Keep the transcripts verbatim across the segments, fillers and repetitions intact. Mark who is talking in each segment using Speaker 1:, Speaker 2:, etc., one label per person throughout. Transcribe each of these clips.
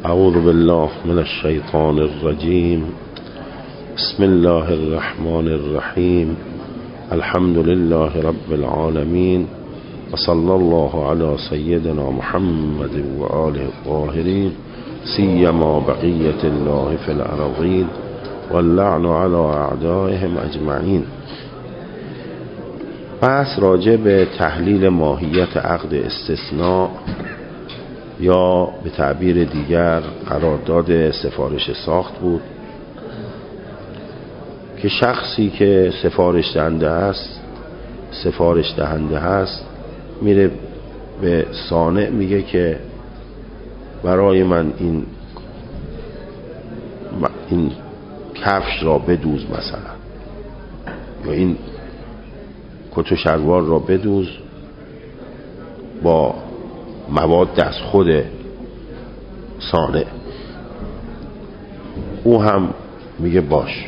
Speaker 1: اعوذ بالله من الشیطان الرجیم. بسم الله الرحمن الرحیم. الحمد لله رب العالمین و صلی الله علی سیدنا محمد و آله الطاهرین سیما بقیة الله فی الارضین واللعن علی اعدائهم اجمعین. بحث راجع به تحلیل ماهیت عقد استثناء یا به تعبیر دیگر قرارداد سفارش ساخت بود که شخصی که سفارش دهنده است سفارش دهنده هست میره به صانع میگه که برای من این این کفش را بدوز مثلا، یا این کت و شلوار را بدوز با مواد از خود صانع. او هم میگه باش.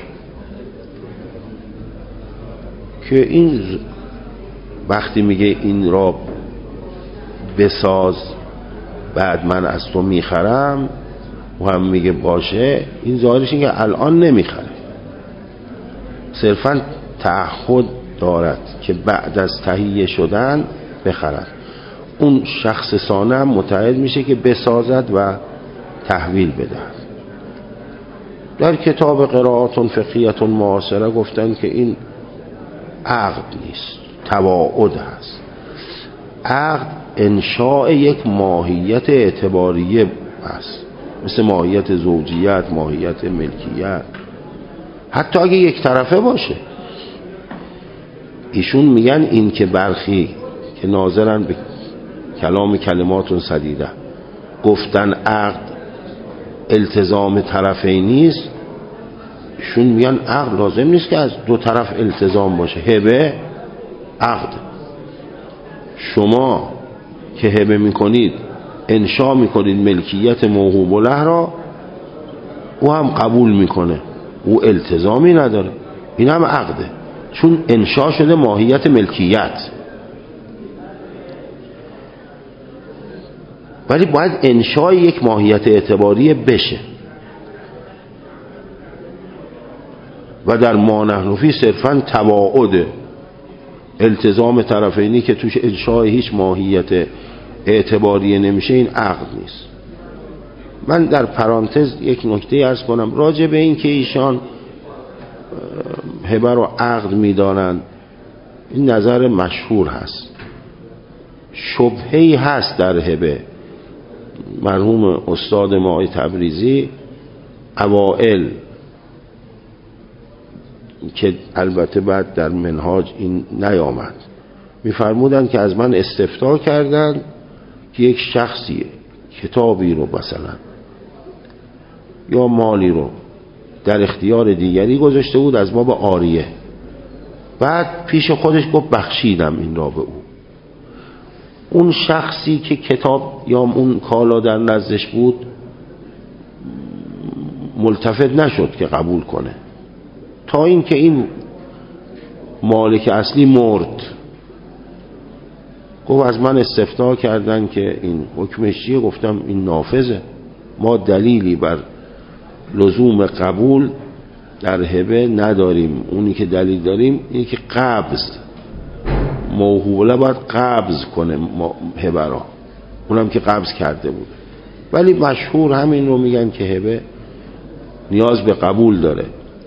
Speaker 1: که این وقتی میگه این را بساز بعد من از تو میخرم، او هم میگه باشه، این ظاهرش این که الان نمیخره، صرفا تعهد دارد که بعد از تهیه شدن بخرد. اون شخص صانع هم متعهد میشه که بسازد و تحویل بدهد. در کتاب قرائات فقهیه معاصره گفتن که این عقد نیست، تواعد هست. عقد انشاء یک ماهیت اعتباریه است، مثل ماهیت زوجیت، ماهیت ملکیت، حتی اگه یک طرفه باشه. ایشون میگن این که برخی که ناظرن به کلام کلماتون سدیده گفتن عقد التزام طرفین نیست، ایشون میگن عقد لازم نیست که از دو طرف التزام باشه. هبه عقد، شما که هبه میکنید انشا میکنید ملکیت موهوب له را، او هم قبول میکنه، او التزامی نداره، این هم عقده، چون انشا شده ماهیت ملکیت. ولی باید انشای یک ماهیت اعتباریه بشه و در ما نحن فیه صرفا تواعد التزام طرفینی که توش انشای هیچ ماهیت اعتباریه نمیشه، این عقد نیست. من در پرانتز یک نکته عرض کنم راجع به این که ایشان هبه رو عقد میدانند. این نظر مشهور هست. شبهه‌ای هست در هبه. مرحوم استاد ما آقای تبریزی اوائل که البته بعد در منهاج این نیامد، میفرمودن که از من استفتاء کردن که یک شخصی کتابی رو مثلا یا مالی رو در اختیار دیگری گذاشته بود از باب عاریه، بعد پیش خودش گفت بخشیدم این را به او. اون شخصی که کتاب یا اون کالا در نزدش بود ملتفت نشد که قبول کنه، تا اینکه این مالک اصلی مرد. گفت از من استفتاء کردن که این حکمش چیه؟ گفتم این نافذه، ما دلیلی بر لزوم قبول در هبه نداریم. اونی که دلیل داریم اینی که قبض موهوله باید قبض کنه هبه را، اونم که قبض کرده بود. ولی مشهور همین رو میگن که هبه نیاز به قبول داره،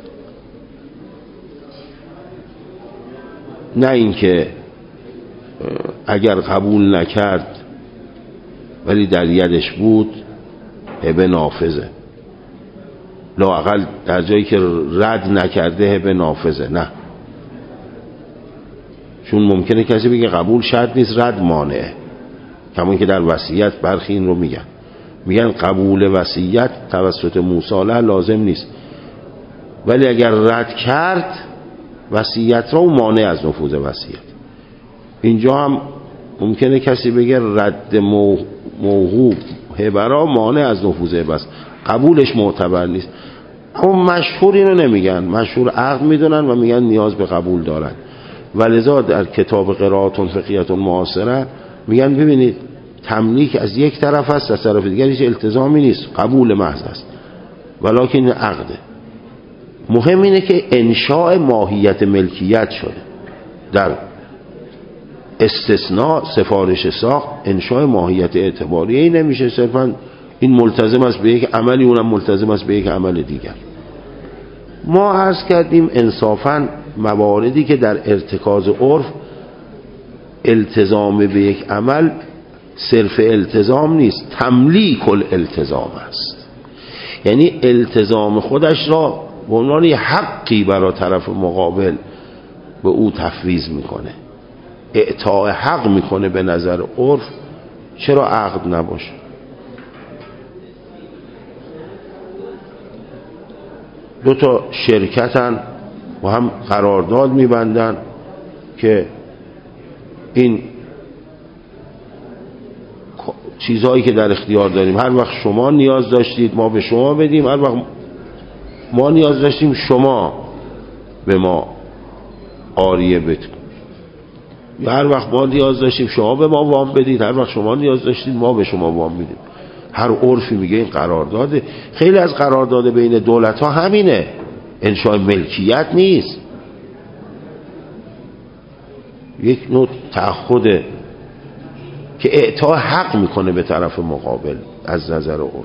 Speaker 1: نه اینکه اگر قبول نکرد ولی در یدش بود هبه نافذه، لااقل در جایی که رد نکرده هبه نافذه. نه، چون ممکنه کسی بگه قبول شرط نیست، رد مانعه. همون که در وصیت برخی این رو میگن، میگن قبول وصیت توسط موسی لازم نیست، ولی اگر رد کرد وصیت را مانع از نفوذ وصیت. اینجا هم ممکنه کسی بگه رد موهوب هبه را مانع از نفوذ هبه است، قبولش معتبر نیست. اما مشهور اینو نمیگن، مشهور عقد میدونن و میگن نیاز به قبول دارن. ولذا در کتاب قرائات فقهیه معاصره میگن ببینید تملیک از یک طرف است، از طرف دیگر هیچ التزامی نیست، قبول محض است، ولکن عقده. مهم اینه که انشاء ماهیت ملکیت شده. در استثناء سفارش ساخت انشاء ماهیت اعتباری ای نمیشه صرفا این ملتزم است به یک عملی، اونم ملتزم است به یک عمل دیگر. ما عرض کردیم انصافاً مواردی که در ارتکاز عرف التزام به یک عمل صرف التزام نیست، تملیک الالتزام است. یعنی التزام خودش را به عنوان حقی برای طرف مقابل به او تفویض میکنه، اعطاء حق میکنه. به نظر عرف چرا عقد نباشه؟ دو تا شرکتن و هم قرارداد میبندن که این چیزهایی که در اختیار داریم هر وقت شما نیاز داشتید ما به شما بدیم، هر وقت ما نیاز داشتیم شما به ما عاریه بدید، یا هر وقت ما نیاز داشتیم شما به ما وام بدید، هر وقت شما نیاز داشتید ما به شما وام بدیم. هر عرفی میگه این قرارداده. خیلی از قرارداد بین دولت ها همینه، انشاء ملکیت نیست، یک نوع تعهده که اعطاء حق میکنه به طرف مقابل از نظر عرف.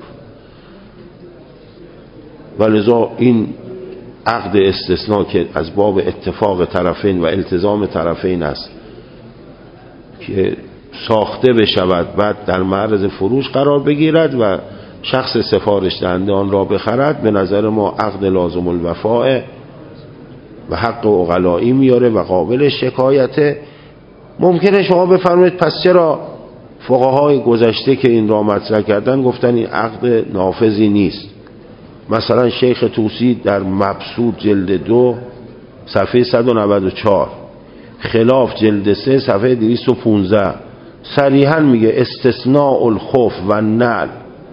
Speaker 1: ولذا این عقد استثناء که از باب اتفاق طرفین و التزام طرفین است که ساخته بشود بعد در معرض فروش قرار بگیرد و شخص سفارش دهنده آن را بخرد، به نظر ما عقد لازم الوفاء و حق عقلائی میاره و قابل شکایته. ممکنه شما بفرمایید پس چرا فقهای گذشته که این را مطرح کردن گفتن این عقد نافذی نیست؟ مثلا شیخ طوسی در مبسوط جلد دو صفحه صد و نود و چهار، خلاف جلد سه صفحه دویست و پانزده صریحا میگه استثناء الخوف و نعل.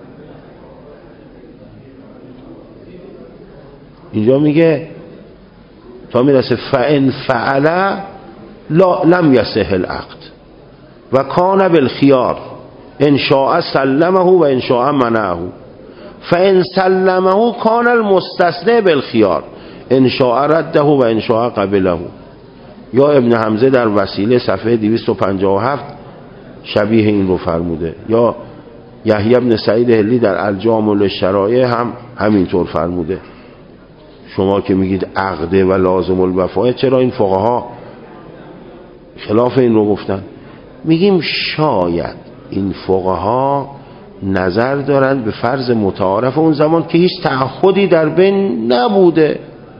Speaker 1: اینجا میگه تا میرسه فان فعل لا لم یصح العقد و کان بالخیار ان شاء سلمه و ان شاء منعه فان سلمه کان المستثنی بالخیار ان شاء رده و ان شاء قبله. یا ابن حمزه در وسیله صفحه دویست و پنجاه و هفت شبیه این رو فرموده. یا یحیی بن سعید هلی در الجامع للشرایع هم همینطور فرموده. شما که میگید عقده و لازم الوفاء، چرا این فقها خلاف این رو گفتن؟ میگیم شاید این فقها نظر دارند به فرض متعارف اون زمان که هیچ تعهدی در بین نبوده.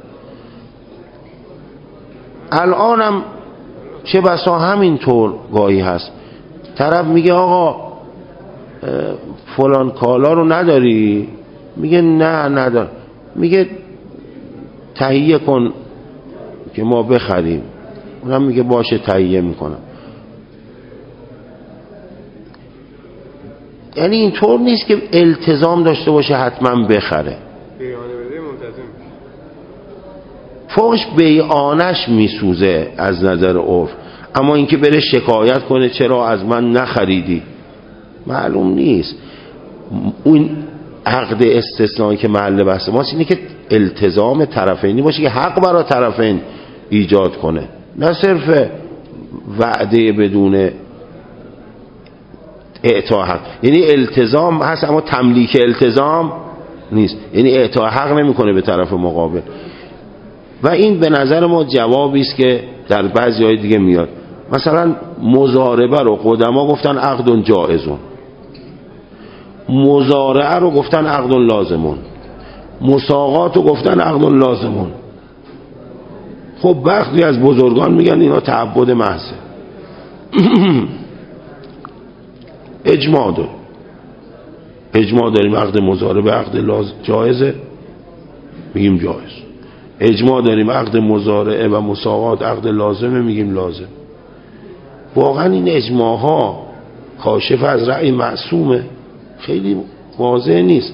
Speaker 1: الانم چه بسا همینطور گاهی هست، طرف میگه آقا فلان کالا رو نداری؟ میگه نه ندارم. میگه تهیه کن که ما بخریم، اونم میگه باشه تهیه میکنم. یعنی اینطور نیست که التزام داشته باشه حتما بخره، فوقش بیعانش میسوزه از نظر عرف، اما اینکه بره شکایت کنه چرا از من نخریدی معلوم نیست. اون عقد استثنایی که محل بحث ماست اینه که التزام طرفینی باشه که حق برای طرفین ایجاد کنه، نه صرف وعده بدون اعطاء حق. یعنی التزام هست اما تملیک التزام نیست، یعنی اعطاء حق نمیکنه به طرف مقابل. و این به نظر ما جوابی است که در بعضی های دیگه میاد. مثلا مضاربه رو قدما گفتن عقد جائزون، مزارعه رو گفتن عقد لازمون، مساقات رو گفتن عقد لازمون. خب بختی از بزرگان میگن اینا تعبد محضه. اجماع داریم اجماع داریم عقد مزاربه عقد لاز... جایزه، میگیم جایز. اجماع داریم عقد مزارعه و مساقات عقد لازمه، میگیم لازم. واقعا این اجماع ها کاشف از رأی معصومه، خیلی واضح نیست.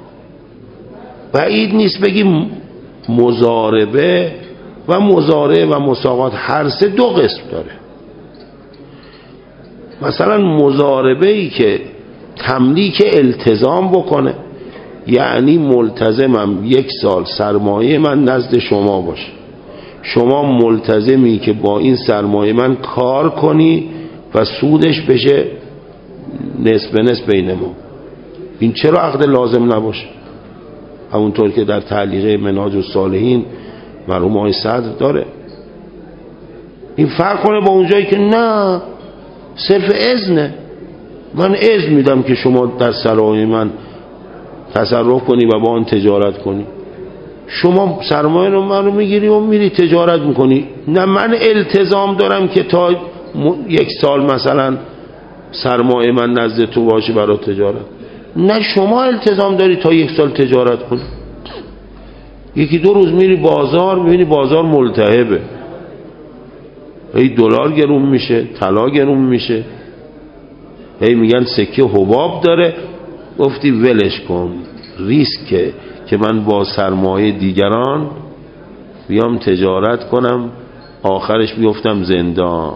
Speaker 1: بعید نیست بگیم مزاربه و مزارعه و مساقات هر سه دو قسم داره. مثلا مضاربه ای که تملیک التزام بکنه، یعنی ملتزمم یک سال سرمایه من نزد شما باشه، شما ملتزمی که با این سرمایه من کار کنی و سودش بشه نصف به نصف بین ما. این چرا عقد لازم نباشه؟ همونطور که در تعلیق منهاج الصالحین مرحوم آقای صدر داره. این فرق کنه با اونجایی که نه صرف اذنه، من اذن میدم که شما در سرمایه من تصرف کنی و با آن تجارت کنی، شما سرمایه رو من رو میگیری و میری تجارت میکنی. نه من التزام دارم که تا یک سال مثلا سرمایه من نزد تو باشه برای تجارت، نه شما التزام داری تا یک سال تجارت کنی. یکی دو روز میری بازار میبینی بازار ملتهبه، هی دلار گرون میشه، طلا گرون میشه، هی میگن سکه حباب داره، گفتی ولش کن، ریسکه که من با سرمایه دیگران بیام تجارت کنم آخرش بیفتم زندان.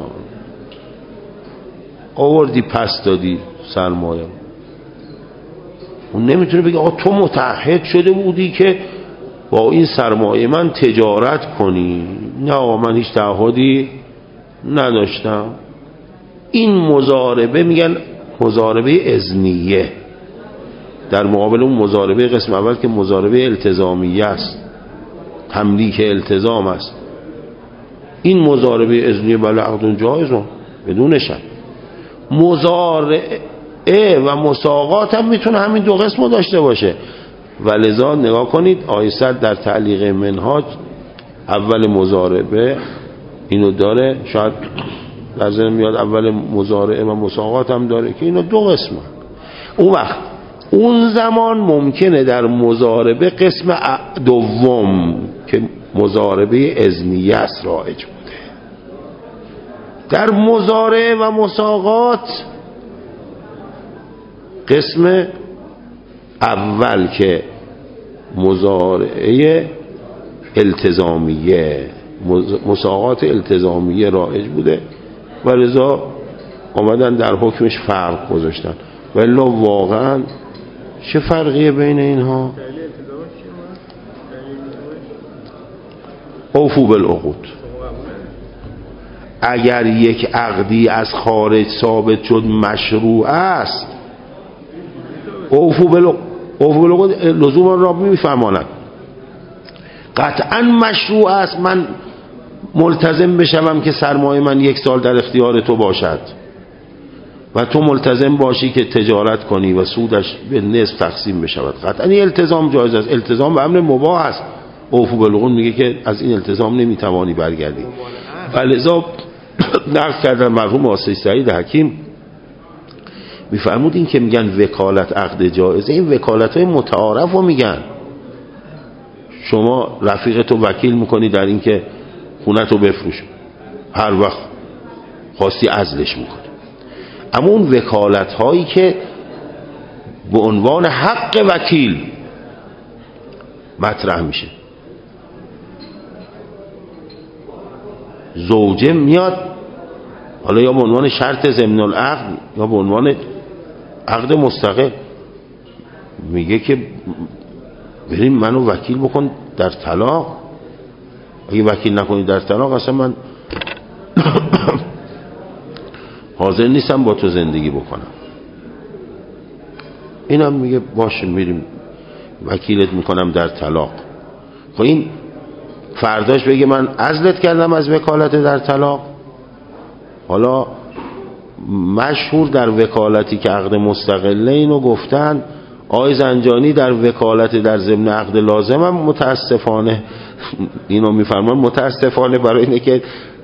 Speaker 1: آوردی پس دادی سرمایه. اون نمیتونه بگه آقا تو متعهد شده بودی که با این سرمایه من تجارت کنی. نه آقا من هیچ تعهدی نداشتم. این مضاربه میگن مضاربه اذنیه، در مقابل اون مضاربه قسم اول که مضاربه التزامیه است، تملیک التزام است. این مضاربه اذنیه بله عقد جایزه بدون شک. مضارعه و مساقات هم میتونه همین دو قسمو داشته باشه. ولذا نگاه کنید آیه در تعلیق منهاج اول مضاربه اینو داره، شاید در ذهن میاد اول مضارعه و مساقات هم داره که اینو دو قسمه. اون وقت اون زمان ممکنه در مضاربه قسم دوم که مضاربه اذنیه است رایج بوده. در مضارعه و مساقات قسم اول که مضارعه التزامیه مساقات التزامیه رایج بوده و لذا آمدن در حکمش فرق گذاشتن. ولی واقعا چه فرقیه بین اینها؟ اوفو بالعقود. اگر یک عقدی از خارج ثابت شد مشروع است، اوفو بالعقود لزوما را میفرماند قطعا مشروع است من ملتزم بشم که سرمایه من یک سال در اختیار تو باشد و تو ملتزم باشی که تجارت کنی و سودش به نصف تقسیم بشود. قطعا این التزام جایز است. التزام به امر مباح است. اوفو بالعقود میگه که از این التزام نمیتوانی برگردی. ولذا نقل کردن مرحوم آصی سعید حکیم میفرمود این که میگن وکالت عقد جایزه، این وکالت های متعارف رو میگن. شما رفیقتو وکیل میکنی در این که خونتو بفروش، هر وقت خواستی عزلش میکنی. اما اون وکالت هایی که به عنوان حق وکیل مطرح میشه، زوجه میاد حالا یا به عنوان شرط ضمن العقد یا به عنوان عقد مستقل میگه که بریم منو وکیل بکن در طلاق، اگه وکیل نکنی در طلاق اصلا من حاضر نیستم با تو زندگی بکنم. اینم میگه باشه میریم وکیلت میکنم در طلاق. خب این فرداش بگه من عزلت کردم از وکالت در طلاق. حالا مشهور در وکالتی که عقد مستقله اینو گفتن آقای زنجانی در وکالت در ضمن عقد لازم هم متاسفانه اینو میفرمان، متاسفانه برای اینه که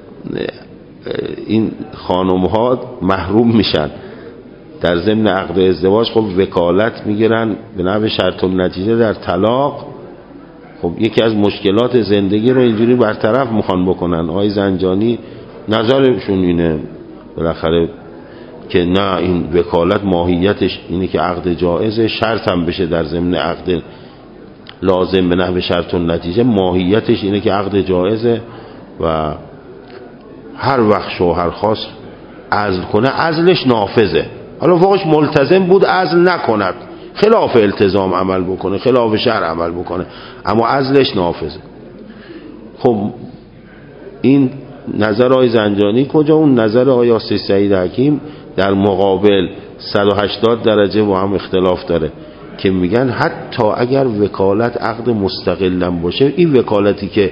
Speaker 1: این خانم ها محروم میشن در ضمن عقد ازدواج. خب وکالت میگیرن به نحو شرط النتیجه در طلاق. خب یکی از مشکلات زندگی رو اینجوری برطرف میخوان بکنن. آقای زنجانی نظرشون اینه بالاخره که نه این وکالت ماهیتش اینه که عقد جائزه، شرط هم بشه در ضمن عقد لازم به نحو شرط النتیجه، ماهیتش اینه که عقد جائزه و هر وقت شوهر خواست عزل کنه عزلش نافذه. حالا فوقش ملتزم بود عزل نکند، خلاف التزام عمل بکنه، خلاف شرع عمل بکنه، اما عزلش نافذه. خب این نظر آقای زنجانی کجا؟ اون نظر آقای یاسر سعید حکیم در مقابل صد و هشتاد درجه با هم اختلاف داره که میگن حتی اگر وکالت عقد مستقلم باشه، این وکالتی که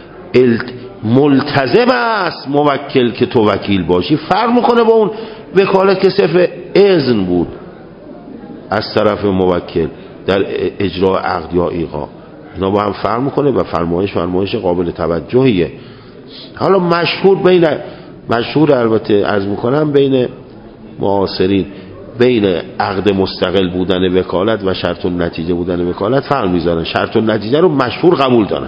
Speaker 1: ملتزم است موکل که تو وکیل باشی فرق میکنه با اون وکالت که صرف اذن بود از طرف موکل در اجرا عقد یا ایقاع. اینا با هم فرق میکنه و فرمایش فرمایش قابل توجهیه. حالا مشهور بین مشهور البته عرض میکنم بین معاصرین بین عقد مستقل بودن وکالت و شرط النتیجه بودن وکالت فرق میذارن. شرط النتیجه رو مشهور قبول دارن،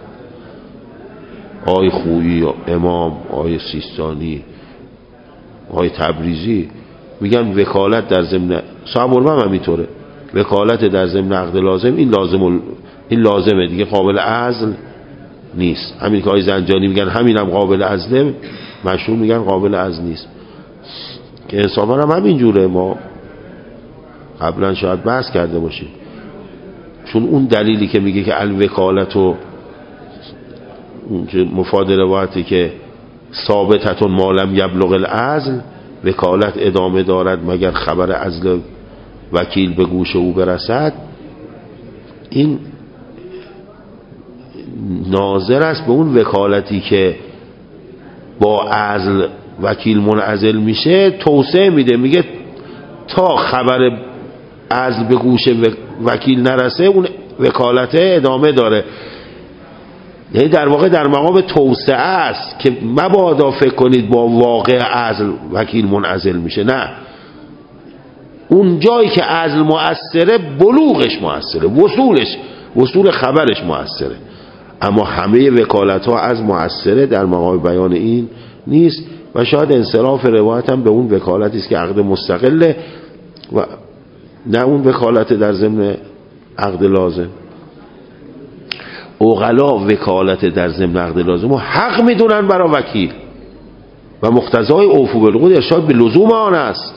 Speaker 1: آقای خویی، امام، آقای سیستانی، آقای تبریزی میگن وکالت در ضمن صاحب الرحمه هم اینطوره، وکالت در ضمن عقد لازم این لازم ال... این لازمه دیگه، قابل عزل نیست. همین که آقای زنجانی میگن همینم هم قابل عزله، مشهور میگن قابل عزل نیست، که انصافا هم همین جوره. ما قبلا شاید بحث کرده باشیم، چون اون دلیلی که میگه که الوکالت و مفاد روایتی که ثابتتون ما لم یبلغ العزل، وکالت ادامه دارد مگر خبر عزل وکیل به گوش او برسد، این ناظر است به اون وکالتی که با عزل وکیل منعزل میشه توسعه میده، میگه تا خبر عزل به گوش وکیل نرسه اون وکالت ادامه داره. یعنی در واقع در مقام توسعه است که مبادا فکر کنید با واقع عزل وکیل منعزل میشه، نه، اون جایی که عزل مؤثره بلوغش مؤثره، وصولش وصول خبرش مؤثره، اما همه وکالت ها از مؤثره در مقام بیان این نیست. و شاید انصراف روایت هم به اون وکالتی است که عقد مستقله و نه اون وکالت در ضمن عقد لازم. عقلا وکالت در ضمن عقد لازم و حق میدونن برای وکیل و مقتضای اوفو بالعقود ارشاد به لزوم آن است.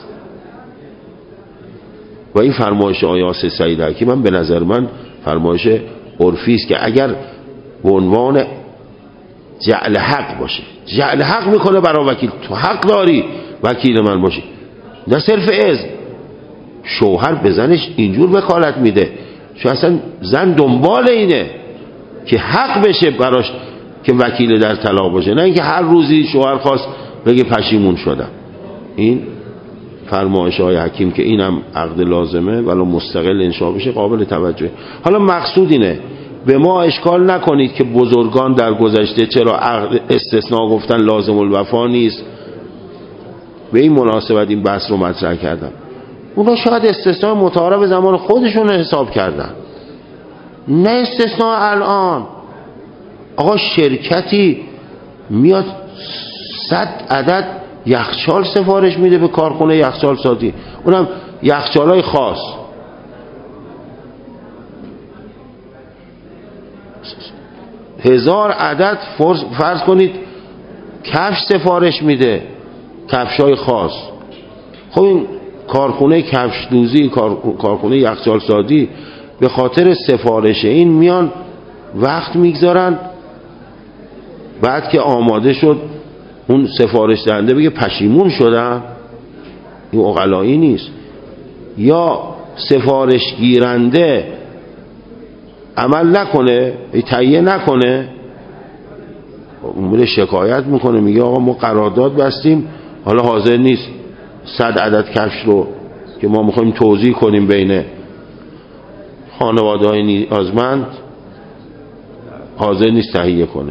Speaker 1: و این فرمایش آیات سعید حکیم من به نظر من فرمایش عرفی است که اگر به عنوان جعل حق باشه، جعل حق میکنه برای وکیل، تو حق داری وکیل من باشی، نه صرف اذن. شوهر به زنش اینجور وکالت میده چون اصلا زن دنبال اینه که حق بشه براش که وکیل در طلاق باشه، نه اینکه هر روزی شوهر خواست بگه پشیمون شدم. این فرمایش های حکیم که اینم عقد لازمه ولی مستقل انشاء بشه قابل توجه. حالا مقصود اینه به ما اشکال نکنید که بزرگان در گذشته چرا عقد استثناء گفتن لازم الوفا نیست. به این مناسبت این بحث رو مطرح کردم. اونا شاید استثناء متعارف زمان خودشون رو حساب کردن، نه استثناء الان. آقا شرکتی میاد صد عدد یخچال سفارش میده به کارخونه یخچال سازی، اونم یخچالای خاص، هزار عدد فرض کنید کفش سفارش میده، کفشای خاص. خب این کارخونه کفش دوزی، کارخونه یخچال سازی به خاطر سفارش این میان وقت میگذارن، بعد که آماده شد اون سفارش دهنده بگه پشیمون شدم. این عقلایی نیست. یا سفارش گیرنده عمل نکنه، تهیه نکنه، اون میره شکایت میکنه، میگه آقا ما قرارداد بستیم حالا حاضر نیست صد عدد کفش رو که ما میخوایم توزیع کنیم بین خانواده های نیازمند حاضر نیست تهیه کنه.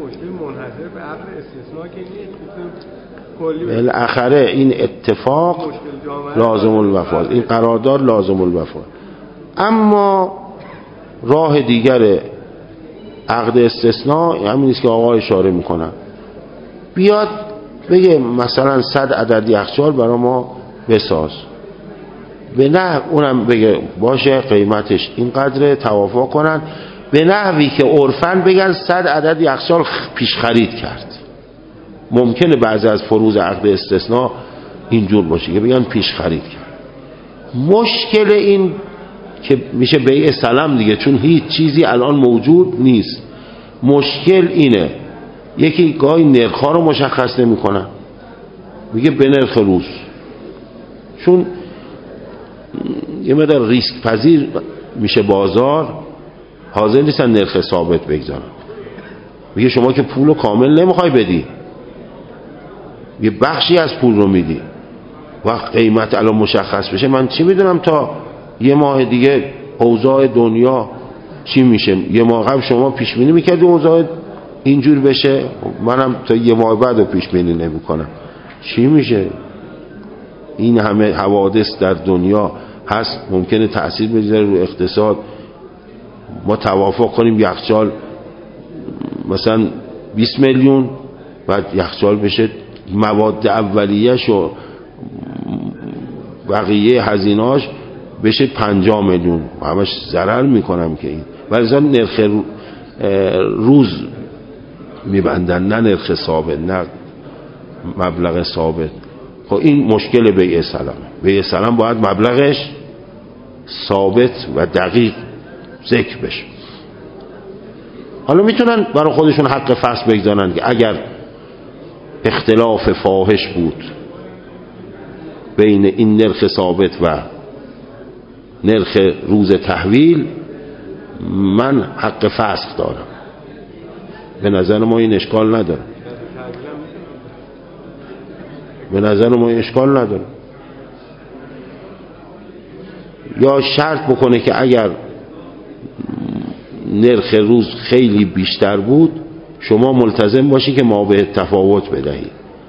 Speaker 1: بالاخره این اتفاق لازم الوفا، این قرارداد لازم الوفا. اما راه دیگر عقد استثناء همین است که آقا اشاره میکنن، بیاد بگه مثلا صد عدد یخچال برای ما بساز، به نه اونم بگه باشه قیمتش اینقدر، توافق کنن به نحوی که عرفاً بگن صد عدد یخچال پیش خرید کرد. ممکنه بعضی از فروض عقد استثناء اینجور باشه که بگن پیش خرید کرد. مشکل این که میشه بیع سلم دیگه، چون هیچ چیزی الان موجود نیست. مشکل اینه یکی گاهی نرخ‌ها رو مشخص نمی‌کنن، میگه به نرخ روز، چون یه مقدار ریسک پذیر میشه بازار، حاضر نیستن نرخ ثابت بگذارن. میگه شما که پول رو کامل نمیخوای بدی، یه بخشی از پول رو میدی، وقت قیمت الان مشخص بشه من چی میدونم تا یه ماه دیگه اوضاع دنیا چی میشه. یه ماه قبل شما پیش بینی میکردی اوضاع اینجور بشه، منم تا یه ماه بعد رو پیش بینی نمیکنم چی میشه. این همه حوادث در دنیا هست، ممکنه تأثیر بذاره رو اقتصاد. ما توافق کنیم یخچال مثلا بیست میلیون، بعد یخچال بشه مواد اولیه‌ش و بقیه هزینه‌اش بشه پنجاه میلیون، همش ضرر میکنم که این. ولی نرخ روز میبندن، نه نرخ ثابت، نه مبلغ ثابت. خب این مشکل بیع سلم. بیع سلم باید مبلغش ثابت و دقیق ذکر بشه. حالا میتونن برای خودشون حق فصل بگذارن که اگر اختلاف فاحش بود بین این نرخ ثابت و نرخ روز تحویل، من حق فسخ دارم. به نظر ما این اشکال نداره، به نظر ما این اشکال نداره. یا شرط بکنه که اگر نرخ روز خیلی بیشتر بود شما ملتزم باشی که ما به تفاوت بدهی.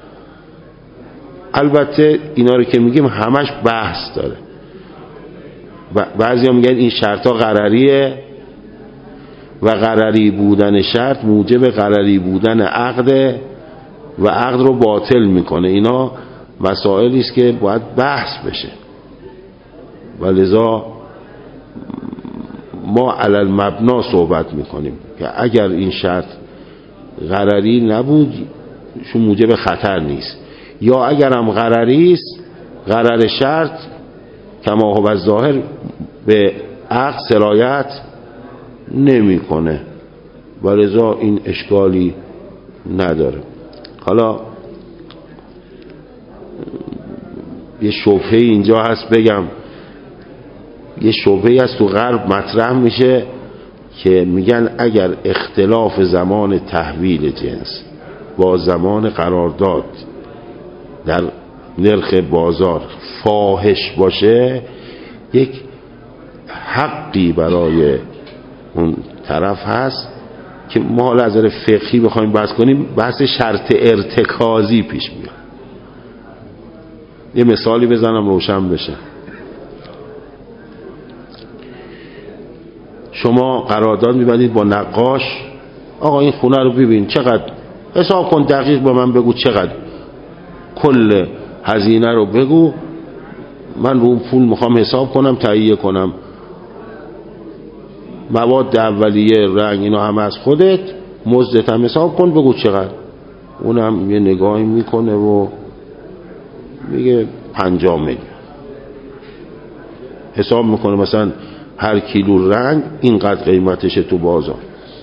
Speaker 1: البته اینا رو که میگیم همش بحث داره. بعضی ها میگن این شرط ها غرریه و غرری بودن شرط موجب غرری بودن عقد و عقد رو باطل میکنه. اینا مسائلی است که باید بحث بشه و لذا ما علی المبنا صحبت میکنیم که اگر این شرط غرری نبود شو موجب خطر نیست، یا اگر هم غرری است غرر شرط کما هو الظاهر به عقد سرایت نمیکنه و لذا این اشکالی نداره. حالا یه شبهه اینجا هست بگم، یه شبهه هست تو غرب مطرح میشه که میگن اگر اختلاف زمان تحویل جنس با زمان قرارداد در نرخ بازار فاحش باشه، یک حقی برای اون طرف هست که ما حالا از نظر فقهی بخوایم بحث کنیم بحث شرط ارتکازی پیش میاد. یه مثالی بزنم روشن بشه. شما قرارداد میبندید با نقاش، آقا این خونه رو ببین چقدر، حساب کن دقیق با من بگو چقدر کل هزینه رو بگو، من رو پول میخوام حساب کنم تهیه کنم، مواد اولیه رنگ اینا هم از خودت، مزدت هم حساب کن بگو چقدر. اونم یه نگاهی میکنه و میگه پنجاه میلیون. حساب میکنه مثلا هر کیلو رنگ اینقدر قیمتشه تو بازار.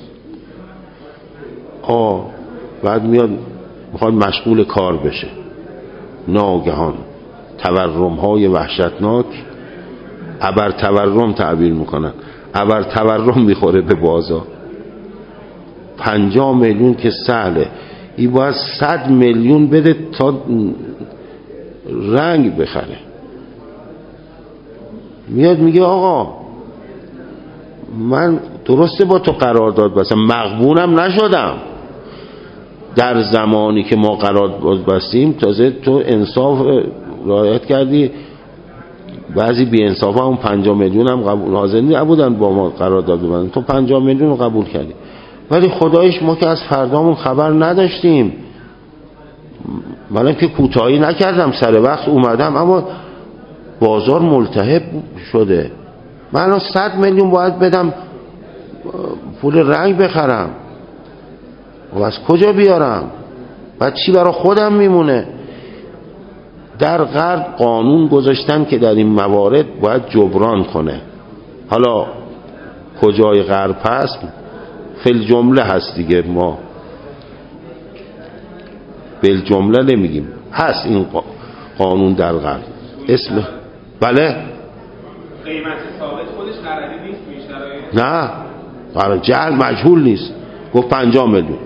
Speaker 1: آه بعد میاد میخواد مشغول کار بشه، ناگهان تورم های وحشتناک، ابر تورم تعبیر میکنن، ابر تورم میخوره به بازار. پنجاه میلیون که سهله، این باید صد میلیون بده تا رنگ بخره. میاد میگه آقا من درسته با تو قرارداد بستم، مغبونم نشدم، در زمانی که ما قرارداد بستیم تازه تو انصاف رعایت کردی، بعضی بی انصاف هم پنجاه میلیون هم قبول حاضر نبودن با ما قرارداد ببندن، تو پنجاه میلیون رو قبول کردی. ولی خدایش ما که از فردامون خبر نداشتیم، منم که کوتاهی نکردم، سر وقت اومدم، اما بازار ملتهب شده، من الان صد میلیون باید بدم پول رنگ بخرم و از کجا بیارم؟ بعد چی برای خودم میمونه؟ در غرب قانون گذاشتن که در این موارد باید جبران کنه. حالا کجای غرب هست فل جمله هست دیگه، ما بل جمله نمیگیم، هست این قانون در غرب. اسم بله
Speaker 2: قیمت ثابت خودش قراری نیست تو این شرایط؟
Speaker 1: نه قرار جعل مجهول نیست، گفت پنجاه میلیون.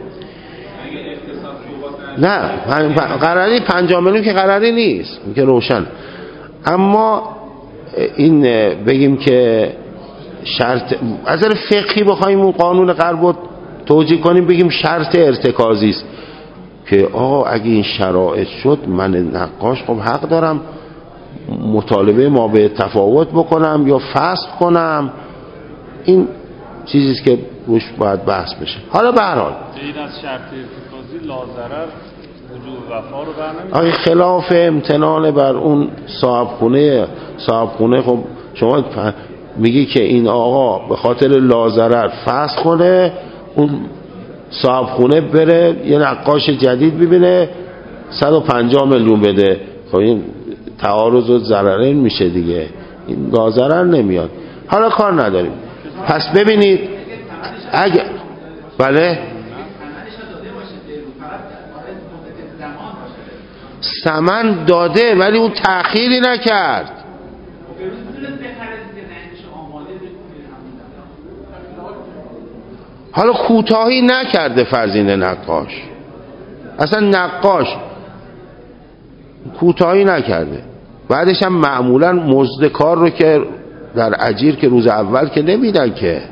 Speaker 1: نه قراری پنجاه میلیون که قراری نیست، این که روشن. اما این بگیم که شرط از نظر فقهی بخوایم اون قانون غرب رو توجیه کنیم، بگیم شرط ارتکازی است که آقا اگه این شرایط شد من نقاش خب حق دارم مطالبه ما به تفاوت بکنم یا فسخ کنم. این چیزی است که روش باید بحث بشه. حالا به هر حال
Speaker 3: این از شرط ارتکازی لازرر وجوب وفا رو برنمی‌داره.
Speaker 1: آقا خلاف امتنان بر اون صاحب خونه صاحب خونه خب شما میگی که این آقا به خاطر لازرر فسخ کنه، اون صاحب خونه بره یه نقاش جدید ببینه صد و پنجاه میلیون بده. خب این تعارض و ضررین میشه دیگه، این لازرر نمیاد. حالا کار نداریم. پس ببینید اگه بله ثمن داده ولی اون تأخیری نکرد. حالا کوتاهی نکرده فرزین نقاش، اصلا نقاش کوتاهی نکرده. بعدش هم معمولا مزد کار رو که در اجیر که روز اول که نمیدن که.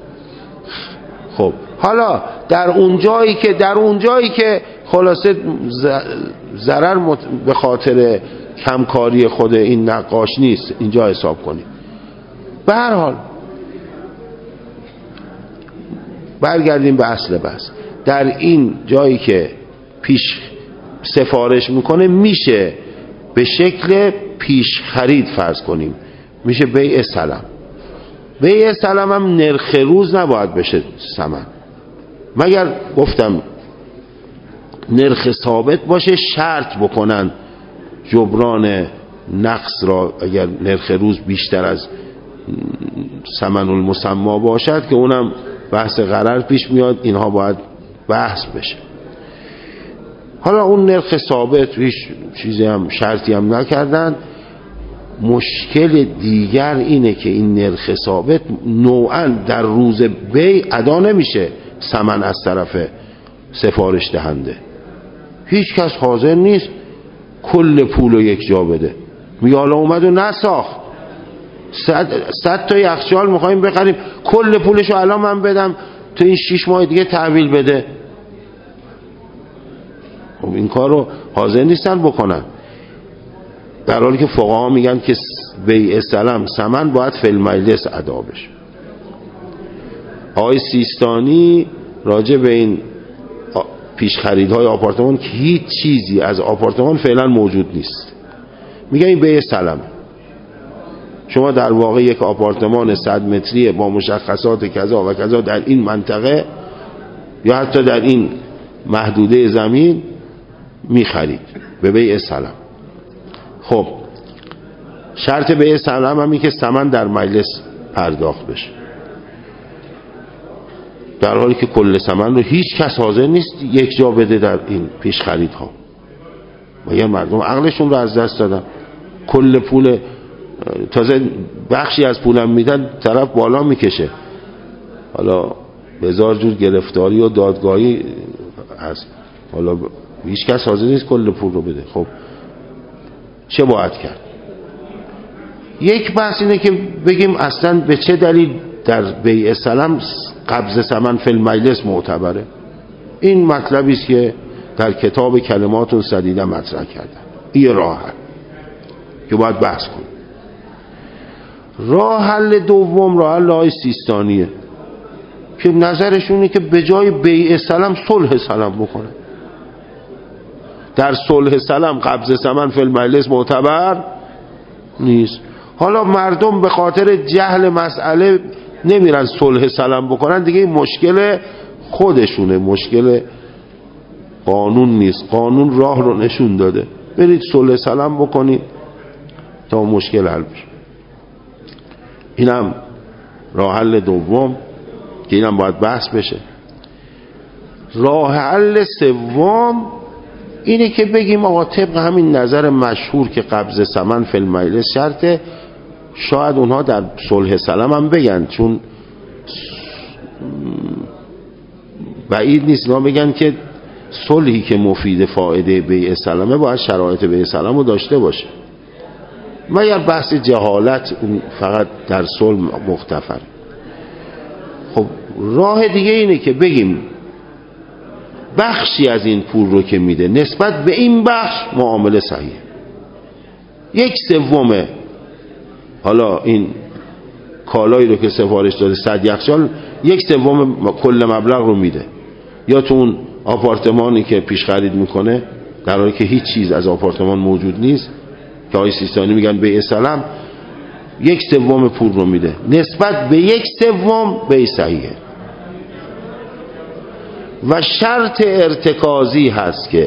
Speaker 1: خب حالا در اون جایی که در اون جایی که خلاصه ضرر مت... به خاطر کمکاری خود این نقاش نیست، اینجا حساب کنید. به هر حال برگردیم به اصل بحث. در این جایی که پیش سفارش میکنه میشه به شکل پیش خرید فرض کنیم، میشه بیع سلم. بیع سلم هم نرخ روز نباید بشه ثمن، مگر گفتم نرخ ثابت باشه شرط بکنن جبران نقص را اگر نرخ روز بیشتر از ثمن المسما باشد که اونم بحث قرار پیش میاد، اینها باید بحث بشه. حالا اون نرخ ثابت هیچ چیزی هم شرطی هم نکردن. مشکل دیگر اینه که این نرخ ثابت نوعا در روز بیع ادا نمیشه ثمن از طرف سفارش دهنده. هیچ کس حاضر نیست کل پول رو یک جا بده. میگه حالا اومد و نساخت صد, صد تا یخچال میخواییم بخریم، کل پولشو الان من بدم تو این شیش ماه دیگه تحویل بده. خب این کار رو حاضر نیستن بکنن، در حالی که فقها میگن که بیع سلم ثمن باید فی المجلس ادا بشه. آقای سیستانی راجع به این پیش خریدهای آپارتمان که هیچ چیزی از آپارتمان فعلا موجود نیست، میگن این بیع سلم. شما در واقع یک آپارتمان صد متری با مشخصات کذا و کذا در این منطقه یا حتی در این محدوده زمین میخرید به بیع سلم. خب شرط بیع سلم هم این که ثمن در مجلس پرداخت بشه، در حالی که کل ثمن رو هیچ کس حاضر نیست یک جا بده در این پیش خریدها. مگر مردم عقلشون رو از دست دادن؟ کل پول تازه بخشی از پولم میدن طرف بالا میکشه. حالا هزار جور گرفتاری و دادگاهی هست، حالا هیچ کس حاضر نیست کل پول رو بده. خب چه باید کرد؟ یک بحث اینه که بگیم اصلا به چه دلیل در بیع سلم قبض ثمن فی المجلس معتبره. این مطلبی است که در کتاب کلمات سدیده مطرح کردن. این راه حل که باید بحث کنیم. راه حل دوم راه حل آقای سیستانیه که نظرشونه که به جای بیع سلم صلح سلم بکنه. در صلح سلم قبض ثمن فی المجلس معتبر نیست. حالا مردم به خاطر جهل مسئله نمیرن صلح سلم بکنن دیگه، این مشکل خودشونه، مشکل قانون نیست. قانون راه رو نشون داده. برید صلح سلام بکنید تا مشکل حل بشه. اینم راه حل دوم که اینم باید بحث بشه. راه حل سوم اینه که بگیم آقا طبق همین نظر مشهور که قبض ثمن فی المجلس شرطه، شاید اونها در صلح سلام هم بگن، چون بعید نیست اینا بگن که صلحی که مفید فایده بیع سلامه باید شرایط بیع سلام رو داشته باشه، مگر بحث جهالت فقط در صلح مختفر. خب راه دیگه اینه که بگیم بخشی از این پول رو که میده نسبت به این بخش معامله صحیحه، یک سوم حالا این کالایی رو که سفارش داده صد یخچال یک سوم کل مبلغ رو میده، یا تو اون آپارتمانی که پیش خرید میکنه در حالی که هیچ چیز از آپارتمان موجود نیست که آقای سیستانی میگن بیع سلام، یک سوم پول رو میده نسبت به یک سوم بیع صحیحه. و شرط ارتکازی هست که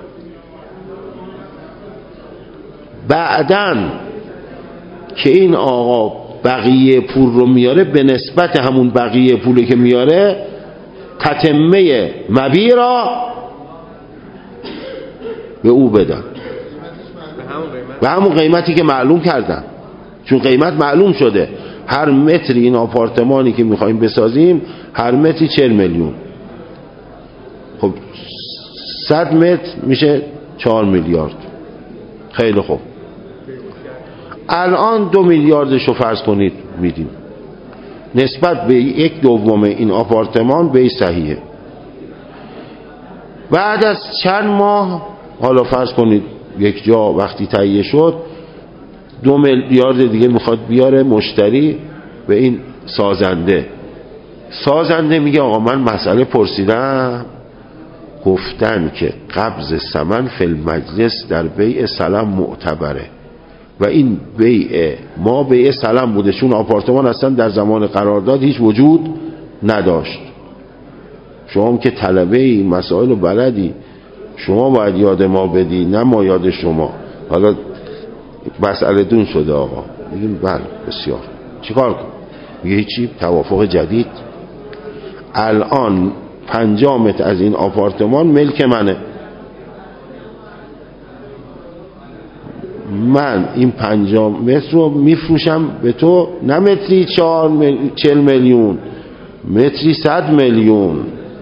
Speaker 1: بعدن که این آقا بقیه پول رو میاره به نسبت همون بقیه پولی که میاره تتمه مبیع را به او بدن، به همون قیمتی که معلوم کردن، چون قیمت معلوم شده. هر متری این آپارتمانی که میخوایم بسازیم هر متری چهل میلیون، خب صد متر میشه چهار میلیارد. خیلی خوب، الان دو میلیاردشو فرض کنید میدیم، نسبت به یک دوم این آپارتمان به صحیحه. بعد از چند ماه حالا فرض کنید یک جا وقتی تهیه شد دو میلیارد دیگه میخواد بیاره مشتری به این سازنده، سازنده میگه آقا من مسئله پرسیدم گفتن که قبض ثمن فی المجلس در بیع سلام معتبره و این بیع ما بیع سلام بوده، چون آپارتمان اصلا در زمان قرارداد هیچ وجود نداشت. شما هم که طلبه این مسائل رو بلدی، شما باید یاد ما بدی نه ما یاد شما. حالا مسئله دون شده آقا، میگیم بله بسیار، چیکار کن؟ میگه هیچی، توافق جدید. الان پنجاه متر از این آپارتمان ملک منه، من این پنجاه متر رو میفروشم به تو نه متری چهار مل... چل میلیون، متری صد میلیون.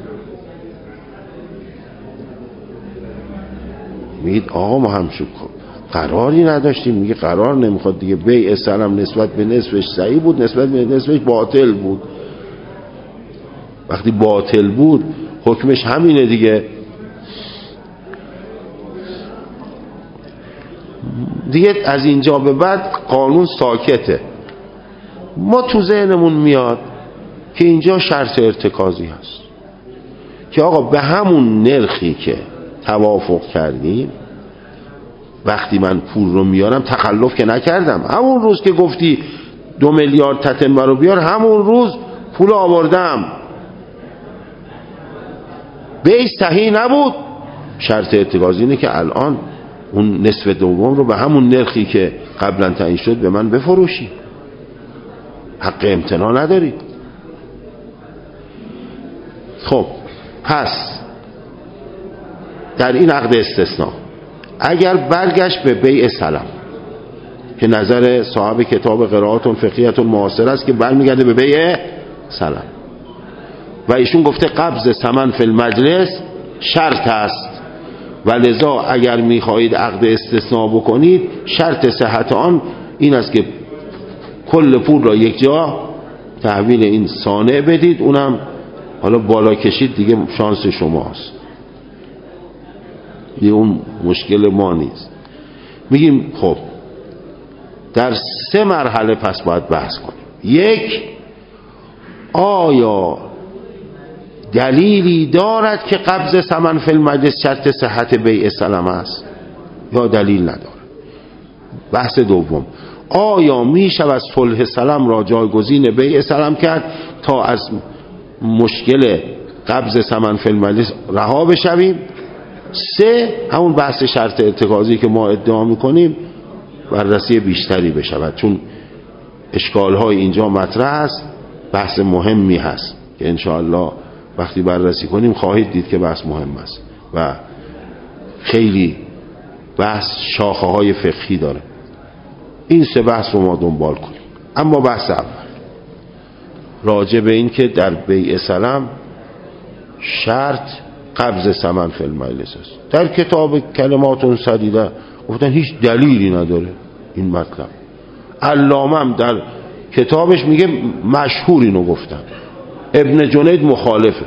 Speaker 1: میگید آقا ما هم شو قراری نداشتیم. میگه قرار نمیخواد دیگه، بیع سلام نسبت به نصفش صحیح بود، نسبت به نصفش باطل بود. وقتی باطل بود حکمش همینه دیگه. دیگه از اینجا به بعد قانون ساکته. ما تو ذهنمون میاد که اینجا شرط ارتکازی هست که آقا به همون نرخی که توافق کردیم وقتی من پول رو میارم تخلف که نکردم، همون روز که گفتی دو میلیارد تتمه رو بیار همون روز پول آوردم، بیع صحیح نبود. شرط ارتکازی اینه که الان اون نصف دوم رو به همون نرخی که قبلا تعیین شد به من بفروشی، حق امتناع نداری. خب پس در این عقد استثناء اگر برگشت به بیع سلام که نظر صاحب کتاب قرائات فقهیه المعاصره است که برمیگرده به بیع سلام و ایشون گفته قبض ثمن فی المجلس شرط است و لذا اگر میخواهید عقد استثناء بکنید شرط صحت آن این است که کل پول را یک جا تحویل این صانع بدید، اونم حالا بالا کشید دیگه شانس شماست، یه اون مشکل ما نیست. میگیم خب در سه مرحله پس باید بحث کنیم. یک، آیا دلیلی دارد که قبض ثمن فی المجلس شرط صحت بیع سلام است یا دلیل ندارد؟ بحث دوم، آیا می شود صلح سلام را جایگزین بیع سلام کرد تا از مشکل قبض ثمن فی المجلس رها بشویم؟ سه، همون بحث شرط ارتکازی که ما ادعا میکنیم بررسی بیشتری بشود، چون اشکال‌های اینجا مطرح است، بحث مهمی هست که انشاءالله وقتی بررسی کنیم خواهید دید که بحث مهم است و خیلی بحث شاخه های فقهی داره. این سه بحث رو ما دنبال کنیم. اما بحث اول راجع به این که در بیع سلم شرط قبض ثمن فی المجلس است. در کتاب کلمات سدیده گفتن هیچ دلیلی نداره این مطلب. علامه هم در کتابش میگه مشهور اینو گفتن، ابن جنید مخالفه،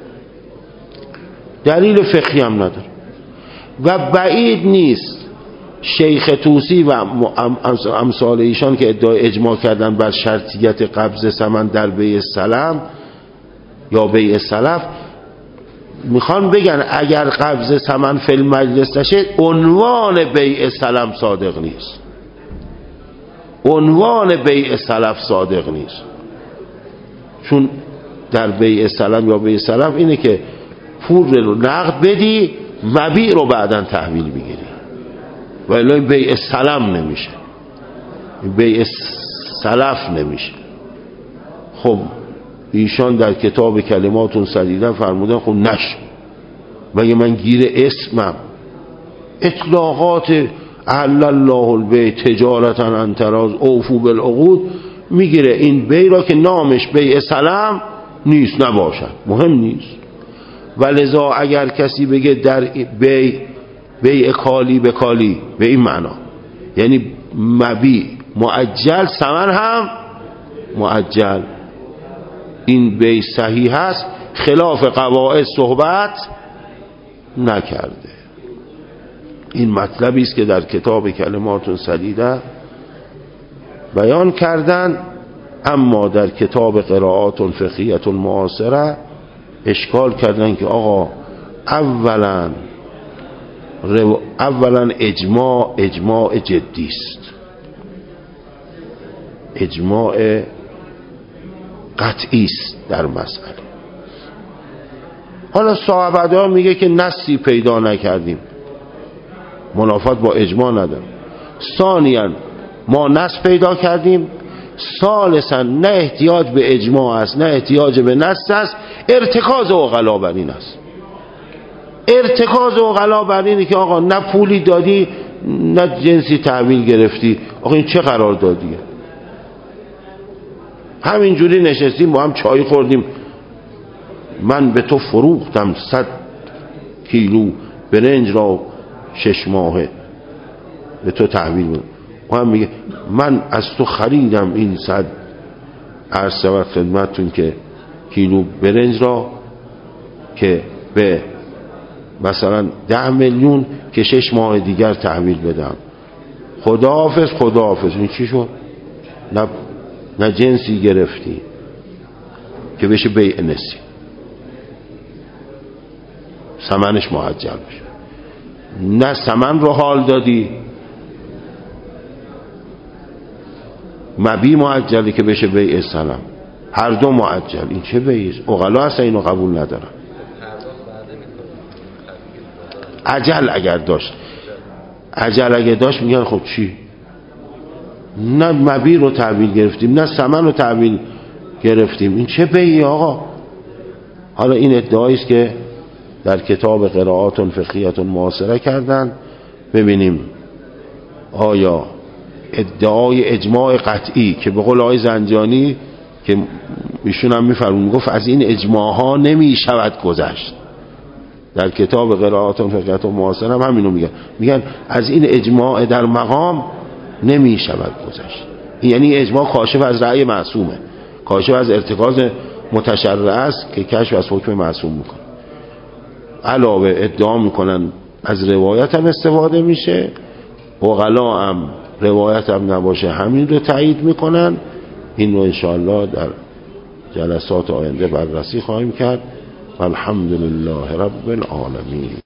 Speaker 1: دلیل فقهی هم نداره و بعید نیست شیخ طوسی و امثال ایشان که ادعای اجماع کردن بر شرطیت قبض ثمن در بیع سلم یا بیع سلف میخوان بگن اگر قبض ثمن فی المجلس نشه عنوان بیع سلم صادق نیست، عنوان بیع سلف صادق نیست، چون در بیع سلم یا بیع سلف اینه که پول رو نقد بدی مبیع رو بعداً تحویل بگیری، ولی بیع سلم نمیشه، بیع سلف نمیشه. خب ایشان در کتاب کلمات سدیده فرمودن خب نشه، مگه من گیر اسمم؟ اطلاقات احل الله البیع تجارتا عن تراض اوفوا بالعقود میگیره این بیع را که نامش بیع سلم نیست، نباشد، مهم نیست. ولذا اگر کسی بگه در بیع بیع کالی به کالی به این معنا یعنی مبیع معجل ثمن هم معجل، این بیع صحیح هست، خلاف قواعد صحبت نکرده. این مطلبی است که در کتاب کلمات سدیده بیان کردن. اما در کتاب قرائات فقهیه معاصره اشکال کردن که آقا اولا اولا اجماع اجماع جدی است، اجماع قطعی است در مسئله. حالا صاحب ها میگه که نصی پیدا نکردیم، منافات با اجماع ندارم. ثانیاً ما نص پیدا کردیم، ثالثاً نه احتیاج به اجماع است نه احتیاج به نص است، ارتکاز عقلا بر این است. ارتکاز عقلا بر اینه که آقا نه پولی دادی نه جنسی تحویل گرفتی، آقا این چه قرار دادیه؟ همینجوری نشستیم با هم چای خوردیم، من به تو فروختم صد کیلو برنج را شش ماهه به تو تحویل بدم، و هم میگه من از تو خریدم این صد عرض شود خدمتتون که کیلو برنج را که به مثلا ده میلیون که شش ماه دیگر تحویل بدم، خداحافظ خداحافظ. این چی شد؟ نه نه جنسی گرفتی که بشه بیع نسی، ثمنش معجل بشه، نه ثمن رو حال دادی، مبیع معجلی که بشه بیع سلم، هر دو معجل. این چه بیعی است؟ عقلا اصلا اینو قبول ندارن. عجل اگر داشت عجل اگر داشت میگن خب چی؟ نه مبیع رو تحویل گرفتیم نه ثمن رو تحویل گرفتیم، این چه بیعی آقا؟ حالا این ادعایی است که در کتاب قرائات فقهیه معاصره کردن. ببینیم آیا ادعای اجماع قطعی که به قول آقای زنجانی که ایشون هم میفرمون میگفت از این اجماع ها نمی شود گذشت، در کتاب قرائات فقهیه معاصره هم همینو میگن، میگن از این اجماع در مقام نمی شود گذشت. یعنی اجماع کاشف از رأی معصومه، کاشف از ارتکاز متشرع است که کشف از حکم معصوم میکنه. علاوه ادعا میکنن از روایت هم استفاده میشه، عقلا هم روایت هم نباشه همین رو تایید میکنن. این رو انشاءالله در جلسات آینده بررسی خواهیم کرد. الحمدلله رب العالمین.